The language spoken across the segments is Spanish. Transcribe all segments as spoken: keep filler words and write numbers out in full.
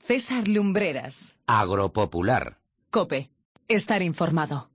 César Lumbreras. Agropopular. COPE. Estar informado.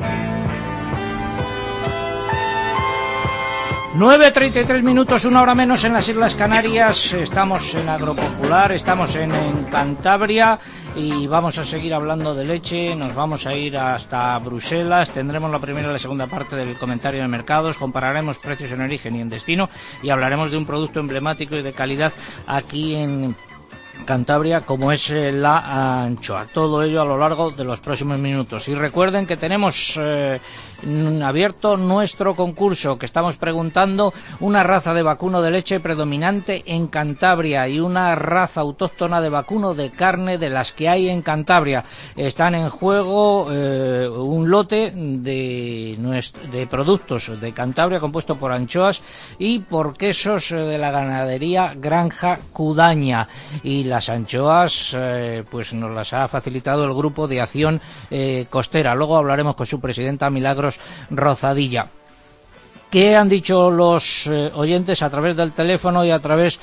nueve treinta y tres minutos, una hora menos en las Islas Canarias. Estamos en Agropopular, estamos en, en Cantabria y vamos a seguir hablando de leche. Nos vamos a ir hasta Bruselas. Tendremos la primera y la segunda parte del comentario de mercados. Compararemos precios en origen y en destino y hablaremos de un producto emblemático y de calidad aquí en Cantabria, como es la anchoa. Todo ello a lo largo de los próximos minutos. Y recuerden que tenemos eh, abierto nuestro concurso, que estamos preguntando una raza de vacuno de leche predominante en Cantabria y una raza autóctona de vacuno de carne de las que hay en Cantabria. Están en juego eh, un lote de, de productos de Cantabria compuesto por anchoas y por quesos de la ganadería Granja Cudaña. Y las anchoas eh, pues nos las ha facilitado el grupo de acción eh, costera. Luego hablaremos con su presidenta Milagros Rozadilla. ¿Qué han dicho los eh, oyentes a través del teléfono y a través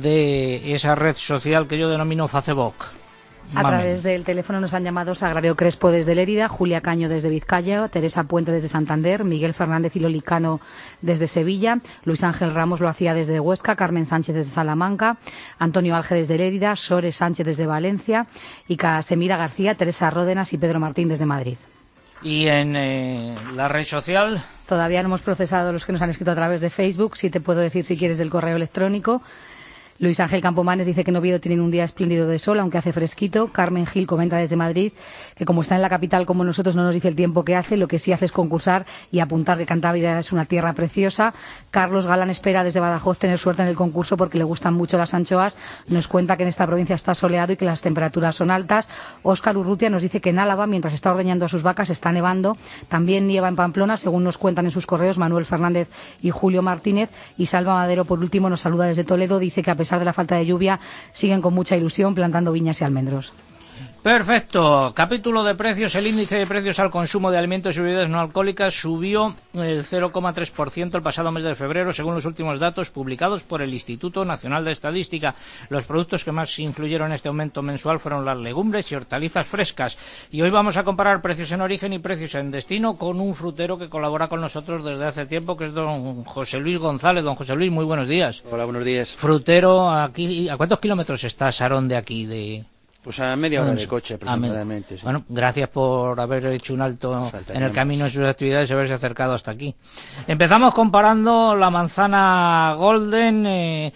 de esa red social que yo denomino Facebook? A Mamen. través del teléfono nos han llamado Sagrario Crespo desde Lérida, Julia Caño desde Vizcaya, Teresa Puente desde Santander, Miguel Fernández y Lolicano desde Sevilla, Luis Ángel Ramos lo hacía desde Huesca, Carmen Sánchez desde Salamanca, Antonio Alge desde Lérida, Sores Sánchez desde Valencia y Casemira García, Teresa Ródenas y Pedro Martín desde Madrid. ¿Y en eh, la red social? Todavía no hemos procesado los que nos han escrito a través de Facebook, sí te puedo decir si quieres del correo electrónico. Luis Ángel Campomanes dice que en Oviedo tienen un día espléndido de sol, aunque hace fresquito. Carmen Gil comenta desde Madrid que como está en la capital como nosotros no nos dice el tiempo que hace, lo que sí hace es concursar y apuntar que Cantabria es una tierra preciosa. Carlos Galán espera desde Badajoz tener suerte en el concurso porque le gustan mucho las anchoas. Nos cuenta que en esta provincia está soleado y que las temperaturas son altas. Óscar Urrutia nos dice que en Álava, mientras está ordeñando a sus vacas, está nevando. También nieva en Pamplona, según nos cuentan en sus correos Manuel Fernández y Julio Martínez. Y Salva Madero, por último, nos saluda desde Toledo. Dice que a pesar de la falta de lluvia, siguen con mucha ilusión plantando viñas y almendros. Perfecto. Capítulo de precios. El índice de precios al consumo de alimentos y bebidas no alcohólicas subió el cero coma tres por ciento el pasado mes de febrero, según los últimos datos publicados por el Instituto Nacional de Estadística. Los productos que más influyeron en este aumento mensual fueron las legumbres y hortalizas frescas. Y hoy vamos a comparar precios en origen y precios en destino con un frutero que colabora con nosotros desde hace tiempo, que es don José Luis González. Don José Luis, muy buenos días. Hola, buenos días. Frutero aquí. ¿A cuántos kilómetros está Sarón de aquí? De Pues a media hora de coche aproximadamente. Sí. Bueno, gracias por haber hecho un alto en el camino de sus actividades y haberse acercado hasta aquí. Empezamos comparando la manzana Golden, eh,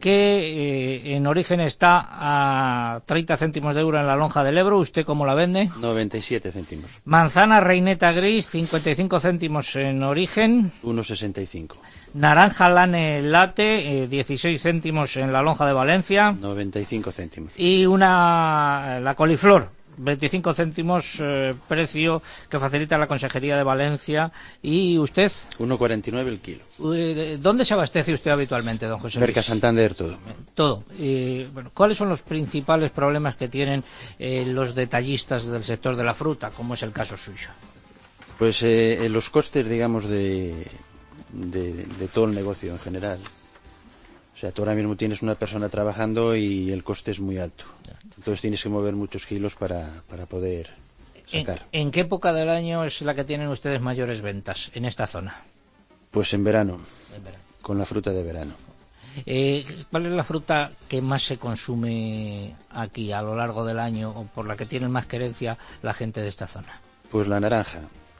que eh, en origen está a treinta céntimos de euro en la lonja del Ebro. ¿Usted cómo la vende? noventa y siete céntimos. Manzana Reineta Gris, cincuenta y cinco céntimos en origen. uno sesenta y cinco. Naranja Lane Latte, eh, dieciséis céntimos en la lonja de Valencia. noventa y cinco céntimos. Y una, la coliflor, veinticinco céntimos, eh, precio que facilita la Consejería de Valencia. ¿Y usted? uno cuarenta y nueve el kilo. ¿Dónde se abastece usted habitualmente, don José Luis? Merca Santander, todo. Todo. Y, bueno, ¿cuáles son los principales problemas que tienen eh, los detallistas del sector de la fruta, como es el caso suyo? Pues eh, los costes, digamos, de... De, de todo el negocio en general. O sea, tú ahora mismo tienes una persona trabajando y el coste es muy alto. Entonces tienes que mover muchos kilos para, para poder sacar. ¿En, ¿En qué época del año es la que tienen ustedes mayores ventas en esta zona? Pues en verano, en verano. Con la fruta de verano. Eh, ¿Cuál es la fruta que más se consume aquí a lo largo del año o por la que tienen más querencia la gente de esta zona? Pues la naranja.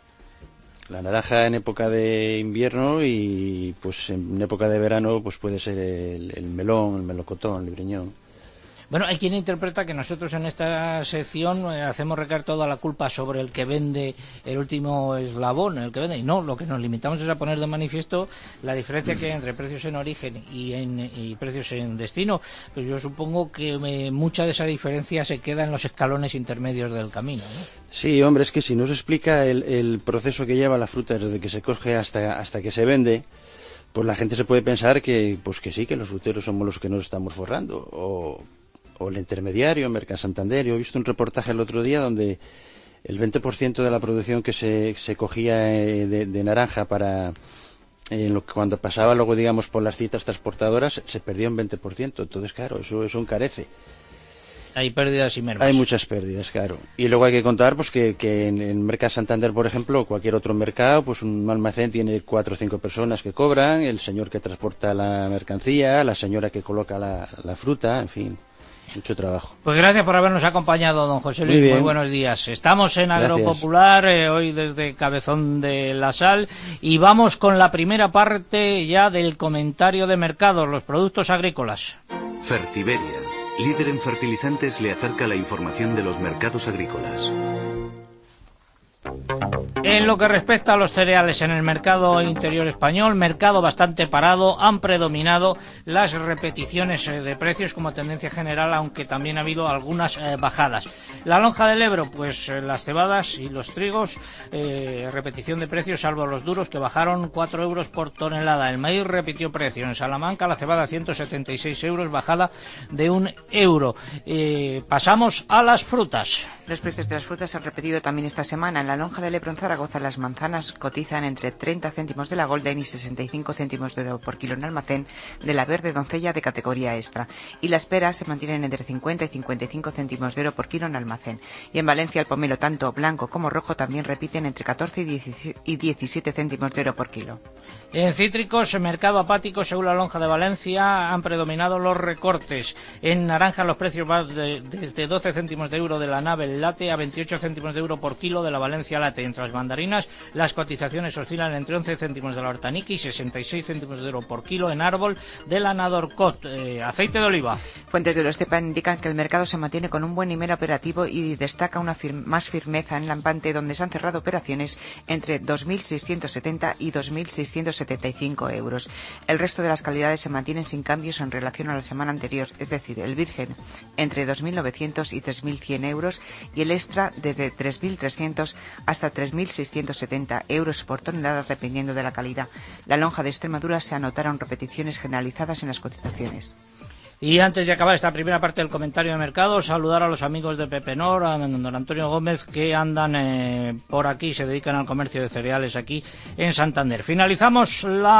La naranja en época de invierno y pues en época de verano pues puede ser el, el melón, el melocotón, el libriñón. Bueno, hay quien interpreta que nosotros en esta sección eh, hacemos recaer toda la culpa sobre el que vende el último eslabón, el que vende, y no, lo que nos limitamos es a poner de manifiesto la diferencia que hay entre precios en origen y, en, y precios en destino. Pues yo supongo que eh, mucha de esa diferencia se queda en los escalones intermedios del camino, ¿no? Sí, hombre, es que si no se explica el, el proceso que lleva la fruta desde que se coge hasta, hasta que se vende, pues la gente se puede pensar que, pues que sí, que los fruteros somos los que nos estamos forrando, o... o el intermediario, Merca Santander. Yo he visto un reportaje el otro día donde el veinte por ciento de la producción que se, se cogía de, de naranja para eh, lo que cuando pasaba luego, digamos, por las citas transportadoras, se perdía un veinte por ciento. Entonces, claro, eso, eso encarece. Hay pérdidas y mermas. Hay muchas pérdidas, claro. Y luego hay que contar pues que, que en el Mercat Santander, por ejemplo, o cualquier otro mercado, pues un almacén tiene cuatro o cinco personas que cobran, el señor que transporta la mercancía, la señora que coloca la, la fruta, en fin. Mucho trabajo. Pues gracias por habernos acompañado, don José Luis. Muy, Muy buenos días. Estamos en Agropopular, eh, hoy desde Cabezón de la Sal, y vamos con la primera parte ya del comentario de mercados, los productos agrícolas. Fertiberia, líder en fertilizantes, le acerca la información de los mercados agrícolas. En lo que respecta a los cereales en el mercado interior español, mercado bastante parado, han predominado las repeticiones de precios como tendencia general, aunque también ha habido algunas eh, bajadas. La lonja del Ebro, pues eh, las cebadas y los trigos, eh, repetición de precios, salvo los duros que bajaron cuatro euros por tonelada. El maíz repitió precio. En Salamanca la cebada ciento setenta y seis euros, bajada de un euro. Eh, pasamos a las frutas. Los precios de las frutas han repetido también esta semana. En la lonja del Ebro en Zaragoza las manzanas cotizan entre treinta céntimos de la Golden y sesenta y cinco céntimos de euro por kilo en almacén de la verde doncella de categoría extra. Y las peras se mantienen entre cincuenta y cincuenta y cinco céntimos de euro por kilo en almacén. Y en Valencia el pomelo tanto blanco como rojo también repiten entre catorce y diecisiete céntimos de euro por kilo. En cítricos, en mercado apático, según la lonja de Valencia, han predominado los recortes. En naranja los precios van de, desde doce céntimos de euro de la Nave Late a veintiocho céntimos de euro por kilo de la Valencia Late. Entre las mandarinas, las cotizaciones oscilan entre once céntimos de la Hortaniqui y sesenta y seis céntimos de euro por kilo en árbol de la Nadorcot. Eh, aceite de oliva. Fuentes de Eurostepa indican que el mercado se mantiene con un buen nivel operativo y destaca una fir- más firmeza en Lampante, donde se han cerrado operaciones entre dos mil seiscientos setenta y dos mil seiscientos setenta y cinco euros. El resto de las calidades se mantienen sin cambios en relación a la semana anterior, es decir, el virgen entre dos mil novecientos y tres mil cien euros y el extra desde tres mil trescientos hasta tres mil seiscientos setenta euros por tonelada, dependiendo de la calidad. La lonja de Extremadura se anotaron repeticiones generalizadas en las cotizaciones. Y antes de acabar esta primera parte del comentario de mercado, saludar a los amigos de Pepenor, a don Antonio Gómez, que andan eh, por aquí, se dedican al comercio de cereales aquí en Santander. Finalizamos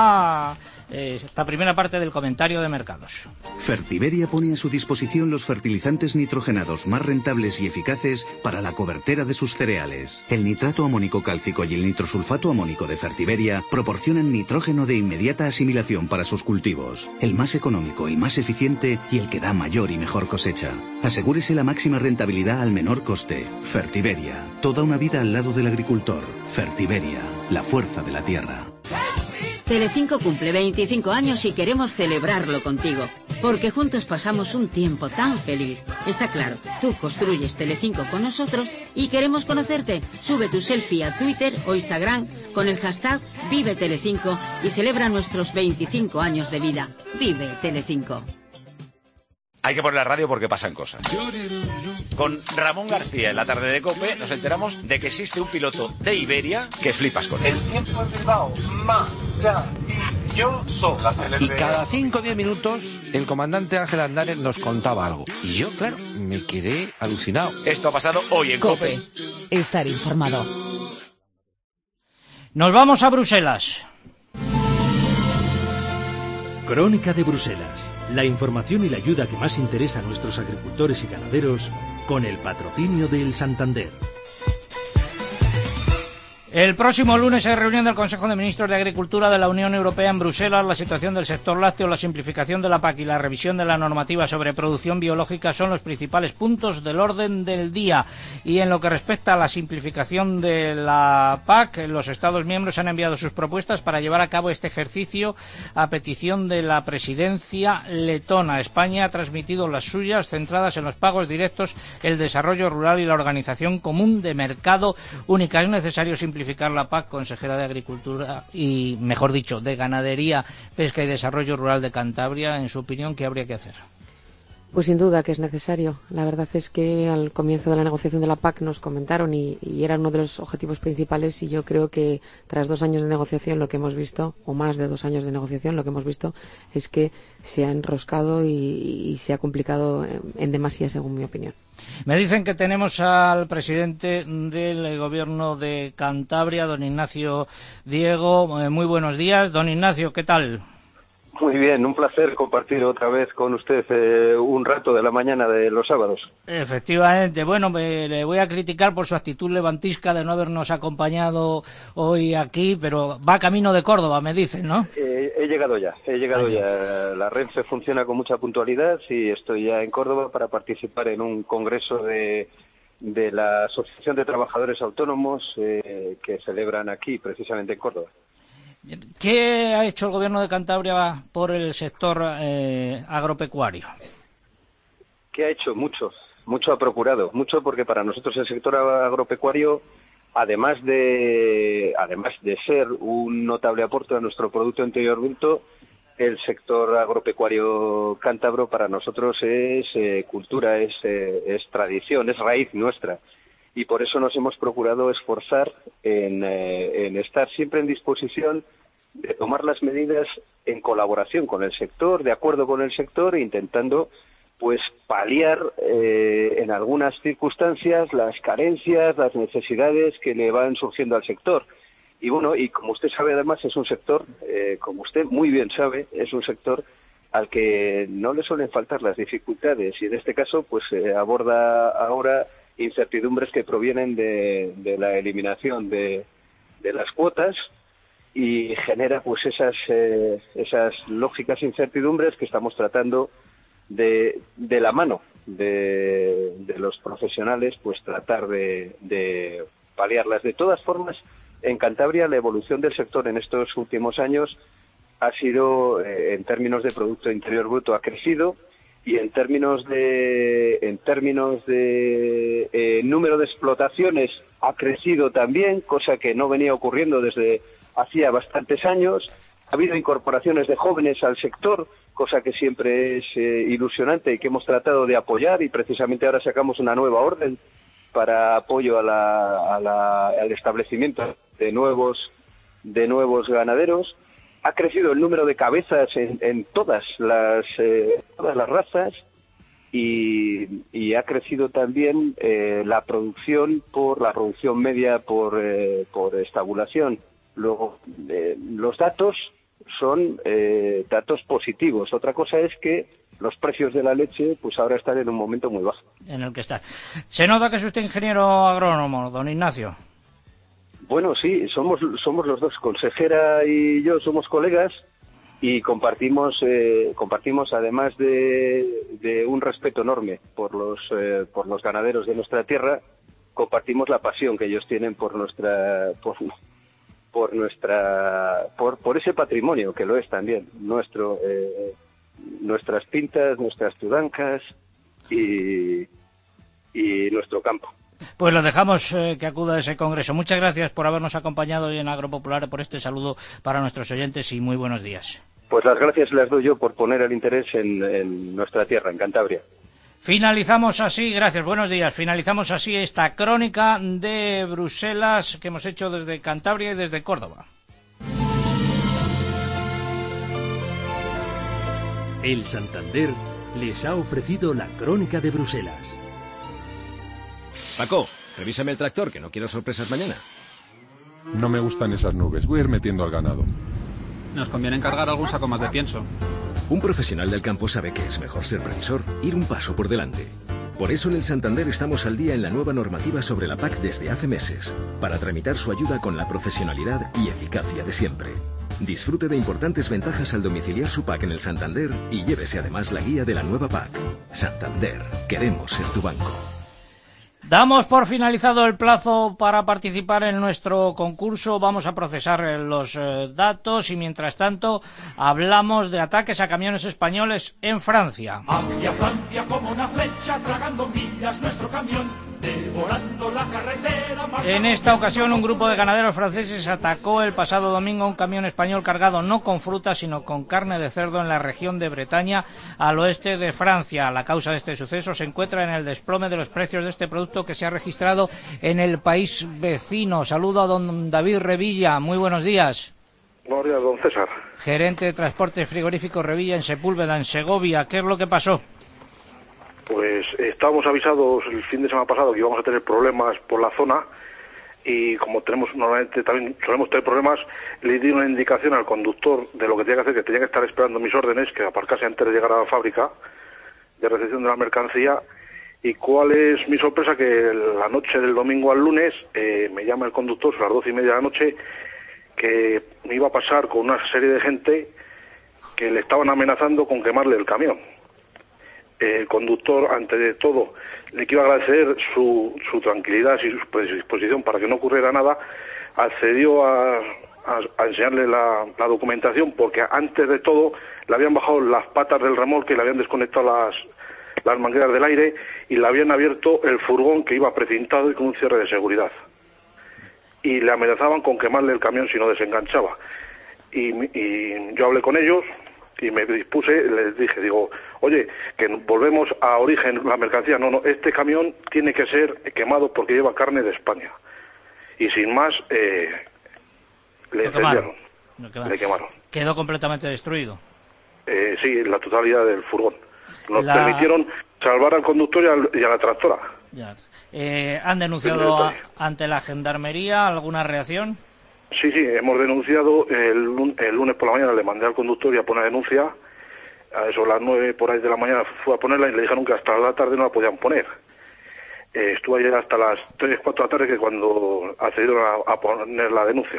la eh, esta primera parte del comentario de mercados. Fertiberia pone a su disposición los fertilizantes nitrogenados más rentables y eficaces para la cobertera de sus cereales. El nitrato amónico cálcico y el nitrosulfato amónico de Fertiberia proporcionan nitrógeno de inmediata asimilación para sus cultivos, el más económico, el más eficiente y el que da mayor y mejor cosecha. Asegúrese la máxima rentabilidad al menor coste. Fertiberia, toda una vida al lado del agricultor. Fertiberia, la fuerza de la tierra. Telecinco cumple veinticinco años y queremos celebrarlo contigo, porque juntos pasamos un tiempo tan feliz. Está claro, tú construyes Telecinco con nosotros y queremos conocerte. Sube tu selfie a Twitter o Instagram con el hashtag Vive Telecinco y celebra nuestros veinticinco años de vida. Vive Telecinco. Hay que poner la radio porque pasan cosas. Con Ramón García en la tarde de COPE nos enteramos de que existe un piloto de Iberia que flipas con él. El tiempo en Bilbao, maravilloso. Y cada cinco o diez minutos el comandante Ángel Andares nos contaba algo. Y yo, claro, me quedé alucinado. Esto ha pasado hoy en COPE. COPE. Estar informado. Nos vamos a Bruselas. Crónica de Bruselas. La información y la ayuda que más interesa a nuestros agricultores y ganaderos con el patrocinio del Santander. El próximo lunes hay reunión del Consejo de Ministros de Agricultura de la Unión Europea en Bruselas. La situación del sector lácteo, la simplificación de la P A C y la revisión de la normativa sobre producción biológica son los principales puntos del orden del día. Y en lo que respecta a la simplificación de la P A C, los Estados miembros han enviado sus propuestas para llevar a cabo este ejercicio a petición de la presidencia letona. España ha transmitido las suyas, centradas en los pagos directos, el desarrollo rural y la organización común de mercado única. Es necesario simplificar la P A C, consejera de Agricultura y, mejor dicho, de Ganadería, Pesca y Desarrollo Rural de Cantabria. En su opinión, ¿qué habría que hacer? Pues sin duda que es necesario. La verdad es que al comienzo de la negociación de la P A C nos comentaron y, y era uno de los objetivos principales, y yo creo que tras dos años de negociación lo que hemos visto, o más de dos años de negociación, lo que hemos visto es que se ha enroscado y, y se ha complicado en, en demasía, según mi opinión. Me dicen que tenemos al presidente del Gobierno de Cantabria, don Ignacio Diego. Eh, muy buenos días. Don Ignacio, ¿qué tal? Muy bien, un placer compartir otra vez con usted eh, un rato de la mañana de los sábados. Efectivamente, bueno, me, le voy a criticar por su actitud levantisca de no habernos acompañado hoy aquí, pero va camino de Córdoba, me dicen, ¿no? Eh, he llegado ya, he llegado Ay, ya. La Renfe funciona con mucha puntualidad y estoy ya en Córdoba para participar en un congreso de, de la Asociación de Trabajadores Autónomos eh, que celebran aquí, precisamente en Córdoba. ¿Qué ha hecho el Gobierno de Cantabria por el sector eh, agropecuario? ¿Qué ha hecho? Mucho, mucho ha procurado, mucho porque para nosotros el sector agropecuario, además de, además de ser un notable aporte a nuestro Producto Interior Bruto, el sector agropecuario cántabro para nosotros es eh, cultura, es, eh, es tradición, es raíz nuestra. Y por eso nos hemos procurado esforzar en, eh, en estar siempre en disposición de tomar las medidas en colaboración con el sector, de acuerdo con el sector, e intentando pues paliar eh, en algunas circunstancias las carencias, las necesidades que le van surgiendo al sector. Y bueno, y como usted sabe además es un sector, eh, como usted muy bien sabe, es un sector al que no le suelen faltar las dificultades y en este caso pues eh, aborda ahora incertidumbres que provienen de, de la eliminación de, de las cuotas y genera pues esas eh, esas lógicas incertidumbres que estamos tratando de, de la mano de, de los profesionales pues tratar de, de paliarlas. De todas formas, en Cantabria la evolución del sector en estos últimos años ha sido, eh, en términos de Producto Interior Bruto, ha crecido. Y en términos de en términos de eh, número de explotaciones ha crecido también, cosa que no venía ocurriendo desde hacía bastantes años. Ha habido incorporaciones de jóvenes al sector, cosa que siempre es eh, ilusionante y que hemos tratado de apoyar, y precisamente ahora sacamos una nueva orden para apoyo a la, a la, al establecimiento de nuevos de nuevos ganaderos. Ha crecido el número de cabezas en, en todas las eh, todas las razas y, y ha crecido también eh, la producción por la producción media por eh, por estabulación. Luego eh, los datos son eh, datos positivos. Otra cosa es que los precios de la leche pues ahora están en un momento muy bajo. En el que está. Se nota que es usted ingeniero agrónomo, don Ignacio. Bueno, sí, somos somos los dos, consejera y yo somos colegas y compartimos eh, compartimos además de, de un respeto enorme por los eh, por los ganaderos de nuestra tierra, compartimos la pasión que ellos tienen por nuestra por, por nuestra por por ese patrimonio que lo es también nuestro eh, nuestras pintas, nuestras tudancas y y nuestro campo. Pues lo dejamos eh, que acuda a ese congreso. Muchas gracias por habernos acompañado hoy en Agropopular, por este saludo para nuestros oyentes y muy buenos días. Pues las gracias las doy yo por poner el interés en, en nuestra tierra, en Cantabria. Finalizamos así, gracias, buenos días, finalizamos así esta crónica de Bruselas que hemos hecho desde Cantabria y desde Córdoba. El Santander les ha ofrecido la crónica de Bruselas. Paco, revísame el tractor, que no quiero sorpresas mañana. No me gustan esas nubes, voy a ir metiendo al ganado. Nos conviene encargar algún saco más de pienso. Un profesional del campo sabe que es mejor ser previsor, ir un paso por delante. Por eso en el Santander estamos al día en la nueva normativa sobre la P A C desde hace meses, para tramitar su ayuda con la profesionalidad y eficacia de siempre. Disfrute de importantes ventajas al domiciliar su P A C en el Santander y llévese además la guía de la nueva P A C. Santander, queremos ser tu banco. Damos por finalizado el plazo para participar en nuestro concurso. Vamos a procesar los eh, datos y mientras tanto hablamos de ataques a camiones españoles en Francia. Hacia Francia como una flecha tragando millas nuestro camión, devorando la carretera. En esta ocasión un grupo de ganaderos franceses atacó el pasado domingo un camión español cargado no con fruta sino con carne de cerdo en la región de Bretaña al oeste de Francia. La causa de este suceso se encuentra en el desplome de los precios de este producto que se ha registrado en el país vecino. Saludo a don David Revilla, muy buenos días. Buenos días, don César. Gerente de Transportes Frigoríficos Revilla en Sepúlveda, en Segovia. ¿Qué es lo que pasó? Pues estábamos avisados el fin de semana pasado que íbamos a tener problemas por la zona y como tenemos normalmente también solemos tener problemas, le di una indicación al conductor de lo que tenía que hacer, que tenía que estar esperando mis órdenes, que aparcase antes de llegar a la fábrica de recepción de la mercancía. Y cuál es mi sorpresa, que la noche del domingo al lunes eh, me llama el conductor a las doce y media de la noche, que me iba a pasar con una serie de gente que le estaban amenazando con quemarle el camión. El conductor, ante de todo, le quiero agradecer su, su tranquilidad y su predisposición para que no ocurriera nada. Accedió a, a, a enseñarle la, la documentación, porque antes de todo le habían bajado las patas del remolque, le habían desconectado las, las mangueras del aire y le habían abierto el furgón, que iba precintado y con un cierre de seguridad. Y le amenazaban con quemarle el camión si no desenganchaba. Y, y yo hablé con ellos y me dispuse, les dije, digo, oye, que volvemos a origen la mercancía. No, no, este camión tiene que ser quemado porque lleva carne de España. Y sin más, eh, le incendiaron, le quemaron. ¿Quedó completamente destruido? Eh, sí, la totalidad del furgón. Nos La... permitieron salvar al conductor y, al, y a la tractora. Ya. Eh, ¿Han denunciado a, ante la gendarmería alguna reacción? Sí, sí, hemos denunciado. El, el lunes por la mañana le mandé al conductor y a poner denuncia. A eso a las nueve por ahí de la mañana fue a ponerla y le dijeron que hasta la tarde no la podían poner. Eh, estuve ayer hasta las tres, cuatro de la tarde, que cuando accedieron a, a poner la denuncia.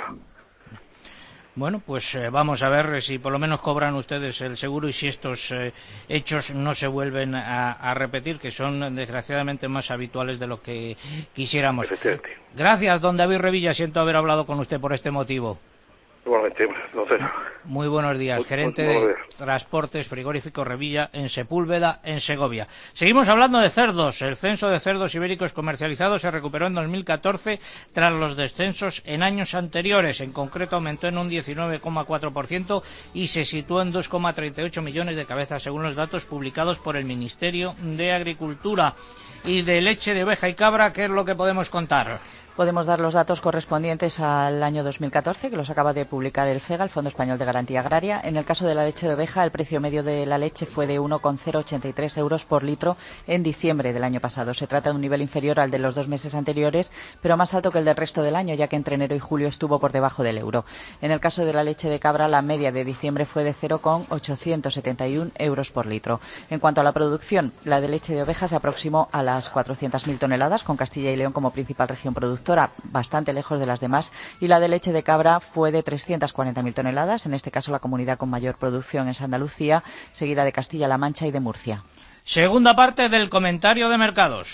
Bueno, pues eh, vamos a ver si por lo menos cobran ustedes el seguro y si estos eh, hechos no se vuelven a, a repetir, que son desgraciadamente más habituales de lo que quisiéramos. Gracias, don David Revilla, siento haber hablado con usted por este motivo. Igualmente, entonces. Muy buenos días, muy, gerente muy buenos días. de Transportes Frigorífico Revilla en Sepúlveda, en Segovia. Seguimos hablando de cerdos. El censo de cerdos ibéricos comercializados se recuperó en dos mil catorce tras los descensos en años anteriores. En concreto, aumentó en un diecinueve coma cuatro por ciento y se situó en dos coma treinta y ocho millones de cabezas, según los datos publicados por el Ministerio de Agricultura. Y de leche de oveja y cabra, ¿qué es lo que podemos contar? Podemos dar los datos correspondientes al año dos mil catorce, que los acaba de publicar el FEGA, el Fondo Español de Garantía Agraria. En el caso de la leche de oveja, el precio medio de la leche fue de uno coma cero ochenta y tres euros por litro en diciembre del año pasado. Se trata de un nivel inferior al de los dos meses anteriores, pero más alto que el del resto del año, ya que entre enero y julio estuvo por debajo del euro. En el caso de la leche de cabra, la media de diciembre fue de cero coma ochocientos setenta y uno euros por litro. En cuanto a la producción, la de leche de oveja se aproximó a las cuatrocientas mil toneladas, con Castilla y León como principal región productora, bastante lejos de las demás, y la de leche de cabra fue de trescientas cuarenta mil toneladas, en este caso la comunidad con mayor producción es Andalucía, seguida de Castilla-La Mancha y de Murcia. Segunda parte del comentario de mercados.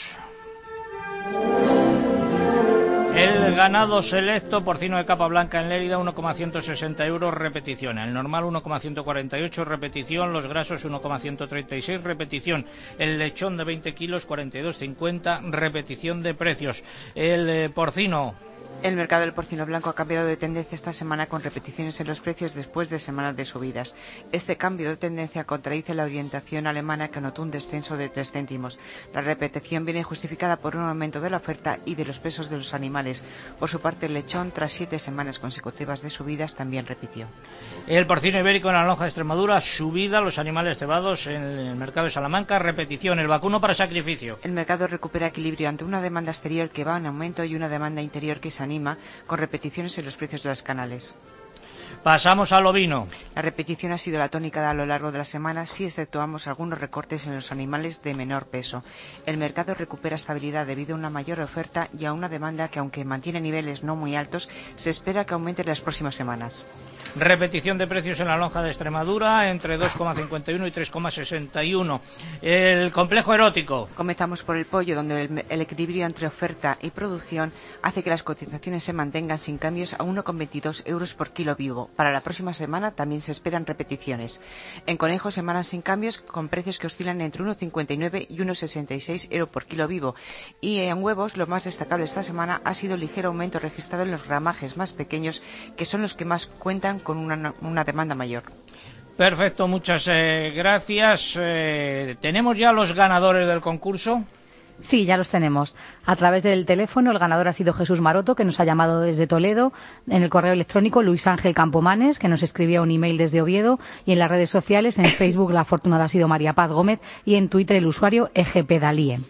El ganado selecto porcino de capa blanca en Lérida uno coma ciento sesenta euros repetición, el normal uno coma ciento cuarenta y ocho repetición, los grasos uno coma ciento treinta y seis repetición, el lechón de veinte kilos cuarenta y dos cincuenta repetición de precios, el eh, porcino. El mercado del porcino blanco ha cambiado de tendencia esta semana con repeticiones en los precios después de semanas de subidas. Este cambio de tendencia contradice la orientación alemana, que anotó un descenso de tres céntimos. La repetición viene justificada por un aumento de la oferta y de los pesos de los animales. Por su parte, el lechón, tras siete semanas consecutivas de subidas, también repitió. El porcino ibérico en la lonja de Extremadura, subida, los animales cebados en el mercado de Salamanca, repetición, el vacuno para sacrificio. El mercado recupera equilibrio ante una demanda exterior que va en aumento y una demanda interior que se anima, con repeticiones en los precios de las canales. Pasamos al ovino. La repetición ha sido la tónica a lo largo de la semana, si exceptuamos algunos recortes en los animales de menor peso. El mercado recupera estabilidad debido a una mayor oferta y a una demanda que, aunque mantiene niveles no muy altos, se espera que aumente en las próximas semanas. Repetición de precios en la lonja de Extremadura entre dos coma cincuenta y uno y tres coma sesenta y uno. El complejo erótico. Comenzamos por el pollo, donde el, el equilibrio entre oferta y producción hace que las cotizaciones se mantengan sin cambios a uno coma veintidós euros por kilo vivo. Para la próxima semana también se esperan repeticiones. En conejos, semanas sin cambios, con precios que oscilan entre uno coma cincuenta y nueve y uno coma sesenta y seis euros por kilo vivo. Y en huevos, lo más destacable esta semana ha sido el ligero aumento registrado en los gramajes más pequeños, que son los que más cuentan con una, una demanda mayor. Perfecto, muchas eh, gracias. Eh, ¿Tenemos ya los ganadores del concurso? Sí, ya los tenemos. A través del teléfono, el ganador ha sido Jesús Maroto, que nos ha llamado desde Toledo. En el correo electrónico, Luis Ángel Campomanes, que nos escribía un email desde Oviedo. Y en las redes sociales, en Facebook, la afortunada ha sido María Paz Gómez. Y en Twitter, el usuario E G P Dalíe.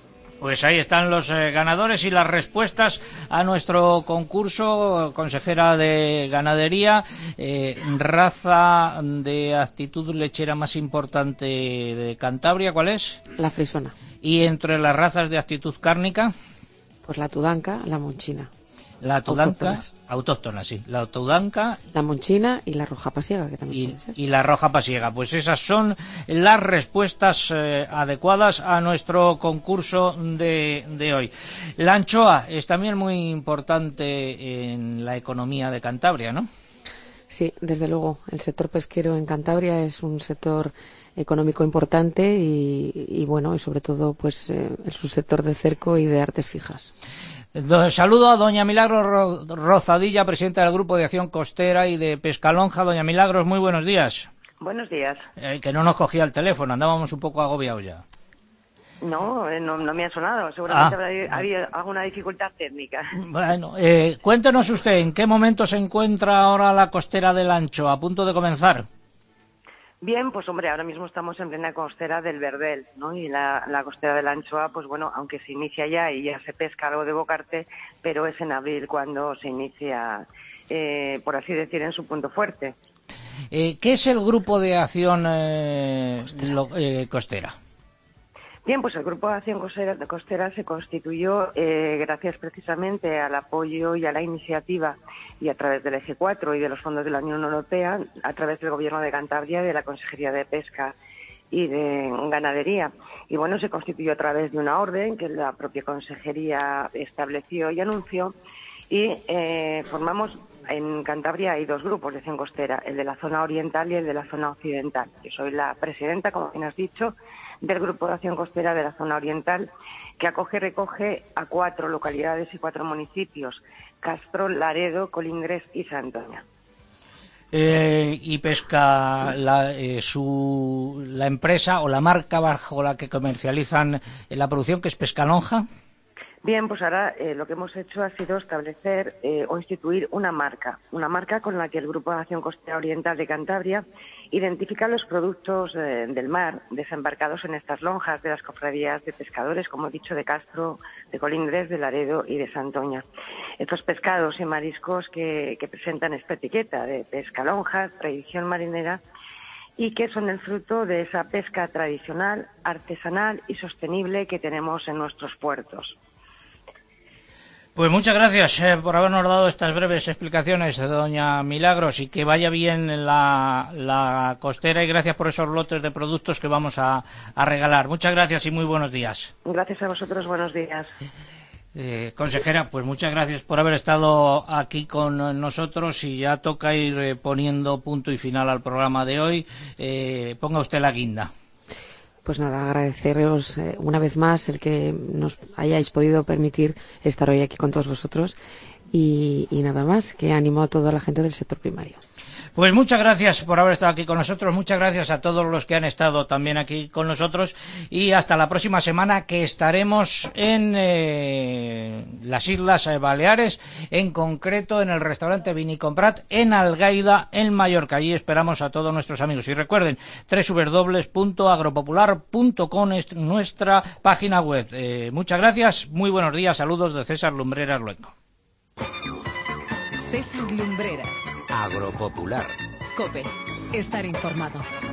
Pues ahí están los eh, ganadores y las respuestas a nuestro concurso. Consejera de Ganadería, eh, raza de actitud lechera más importante de Cantabria, ¿cuál es? La frisona. ¿Y entre las razas de actitud cárnica? Pues la tudanca, la monchina. La tudanca, autóctona, sí. La tudanca, la monchina y la roja pasiega, que también y, puede ser. y la roja pasiega. Pues esas son las respuestas eh, adecuadas a nuestro concurso de, de hoy. La anchoa es también muy importante en la economía de Cantabria, ¿no? Sí, desde luego. El sector pesquero en Cantabria es un sector económico importante y, y bueno, y sobre todo pues eh, el subsector de cerco y de artes fijas. Saludo a doña Milagros Rozadilla, presidenta del Grupo de Acción Costera y de Pescalonja. Doña Milagros, muy buenos días. Buenos días. Eh, que no nos cogía el teléfono, andábamos un poco agobiados ya. No, eh, no, no me ha sonado. Seguramente Ah. habrá habido alguna dificultad técnica. Bueno, eh, cuéntenos usted, ¿en qué momento se encuentra ahora la costera del Ancho? ¿A punto de comenzar? Bien, pues hombre, ahora mismo estamos en plena costera del Verdel, ¿no? Y la, la costera de la anchoa, pues bueno, aunque se inicia ya y ya se pesca algo de bocarte, pero es en abril cuando se inicia, eh, por así decir, en su punto fuerte. Eh, ¿Qué es el Grupo de Acción eh, lo, eh, Costera? Bien, pues el Grupo de Acción Costera, Costera se constituyó eh, gracias precisamente al apoyo y a la iniciativa y a través del Eje cuatro y de los fondos de la Unión Europea, a través del Gobierno de Cantabria, de la Consejería de Pesca y de Ganadería. Y bueno, se constituyó a través de una orden que la propia Consejería estableció y anunció y eh, formamos, en Cantabria hay dos grupos de acción costera, el de la zona oriental y el de la zona occidental. Yo soy la presidenta, como bien has dicho, del Grupo de Acción Costera de la zona oriental, que acoge y recoge a cuatro localidades y cuatro municipios: Castro, Laredo, Colindres y Santoña. Eh, y pesca la, eh, su, la empresa o la marca bajo la que comercializan la producción, que es Pescalonja. Bien, pues ahora eh, lo que hemos hecho ha sido establecer eh, o instituir una marca, una marca con la que el Grupo de Acción Costera Oriental de Cantabria identifica los productos eh, del mar desembarcados en estas lonjas de las cofradías de pescadores, como he dicho, de Castro, de Colindres, de Laredo y de Santoña. Estos pescados y mariscos que, que presentan esta etiqueta de Pescalonja, tradición marinera, y que son el fruto de esa pesca tradicional, artesanal y sostenible que tenemos en nuestros puertos. Pues muchas gracias eh, por habernos dado estas breves explicaciones, doña Milagros, y que vaya bien la, la costera, y gracias por esos lotes de productos que vamos a, a regalar. Muchas gracias y muy buenos días. Gracias a vosotros, buenos días. Eh, consejera, pues muchas gracias por haber estado aquí con nosotros, y ya toca ir eh, poniendo punto y final al programa de hoy. Eh, ponga usted la guinda. Pues nada, agradeceros eh, una vez más el que nos hayáis podido permitir estar hoy aquí con todos vosotros y, y nada más, que animo a toda la gente del sector primario. Pues muchas gracias por haber estado aquí con nosotros, muchas gracias a todos los que han estado también aquí con nosotros, y hasta la próxima semana, que estaremos en eh, las Islas Baleares, en concreto en el restaurante Vinicomprat en Algaida, en Mallorca. Allí esperamos a todos nuestros amigos. Y recuerden, doble u doble u doble u punto agropopular punto com es nuestra página web. Eh, muchas gracias, muy buenos días, saludos de César Lumbreras Luengo. César Lumbreras. Agropopular. COPE. Estar informado.